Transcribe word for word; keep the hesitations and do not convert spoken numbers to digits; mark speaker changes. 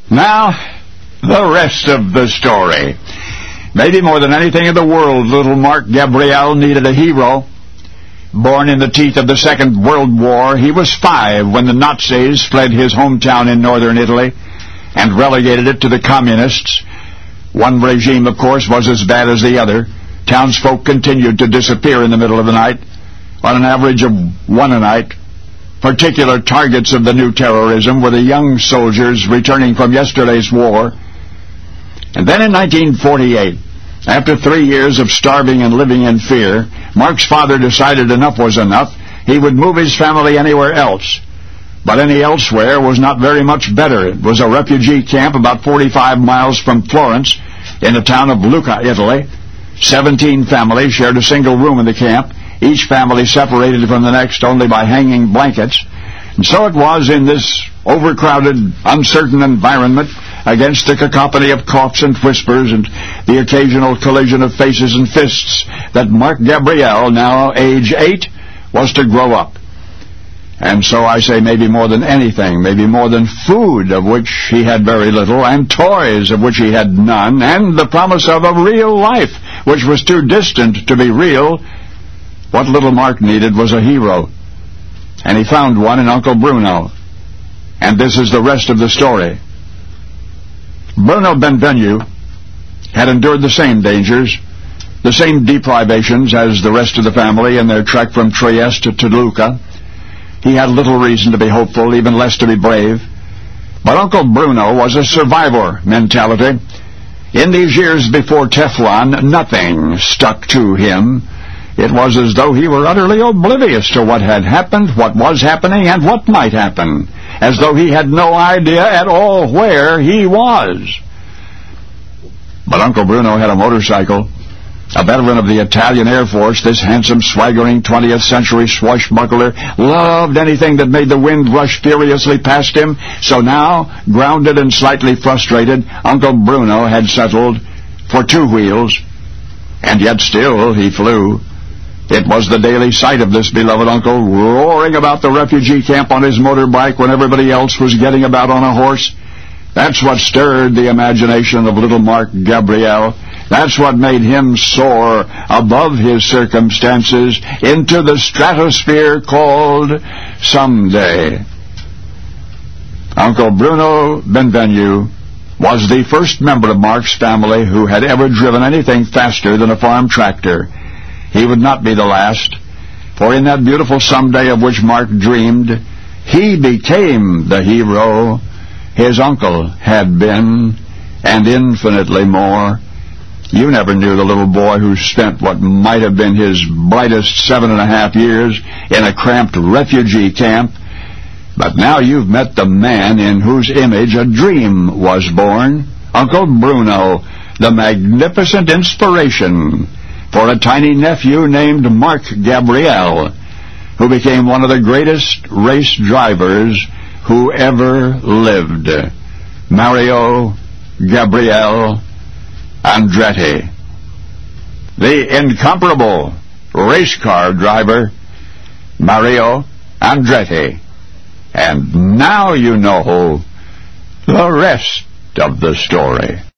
Speaker 1: Now, the rest of the story. Maybe more than anything in the world, little Mark Gabriel needed a hero. Born in the teeth of the Second World War, he was five when the Nazis fled his hometown in northern Italy and relegated it to the communists. One regime, of course, was as bad as the other. Townsfolk continued to disappear in the middle of the night, on an average of one a night. Particular targets of the new terrorism were the young soldiers returning from yesterday's war. And then in nineteen forty-eight, after three years of starving and living in fear, Mark's father decided enough was enough. He would move his family anywhere else. But any elsewhere was not very much better. It was a refugee camp about forty-five miles from Florence, in the town of Lucca, Italy. Seventeen families shared a single room in the camp, each family separated from the next only by hanging blankets. And so it was in this overcrowded, uncertain environment, against the cacophony of coughs and whispers and the occasional collision of faces and fists, that Mark Gabriel, now age eight, was to grow up. And so I say maybe more than anything, maybe more than food, of which he had very little, and toys, of which he had none, and the promise of a real life, which was too distant to be real, what little Mark needed was a hero. And he found one in Uncle Bruno. And this is the rest of the story. Bruno Benvenu had endured the same dangers, the same deprivations as the rest of the family in their trek from Trieste to Lucca. He had little reason to be hopeful, even less to be brave. But Uncle Bruno was a survivor mentality. In these years before Teflon, nothing stuck to him. It was as though he were utterly oblivious to what had happened, what was happening, and what might happen, as though he had no idea at all where he was. But Uncle Bruno had a motorcycle. A veteran of the Italian Air Force, this handsome, swaggering twentieth century swashbuckler loved anything that made the wind rush furiously past him. So now, grounded and slightly frustrated, Uncle Bruno had settled for two wheels. And yet still he flew. It was the daily sight of this beloved uncle roaring about the refugee camp on his motorbike when everybody else was getting about on a horse. That's what stirred the imagination of little Mark Gabriel. That's what made him soar above his circumstances into the stratosphere called someday. Uncle Bruno Benvenu was the first member of Mark's family who had ever driven anything faster than a farm tractor. He would not be the last, for in that beautiful someday of which Mark dreamed, he became the hero his uncle had been, and infinitely more. You never knew the little boy who spent what might have been his brightest seven and a half years in a cramped refugee camp, but now you've met the man in whose image a dream was born, Uncle Bruno, the magnificent inspiration for a tiny nephew named Mark Gabriel, who became one of the greatest race drivers who ever lived, Mario Gabriel Andretti, the incomparable race car driver, Mario Andretti. And now you know the rest of the story.